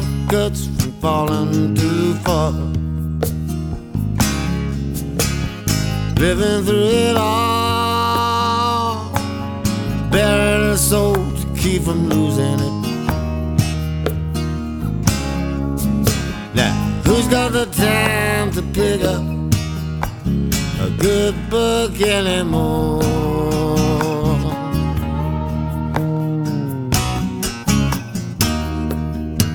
guts from falling too far. Living through it all, bearing a soul to keep from losing it. Now, who's got the time to pick up a good book anymore?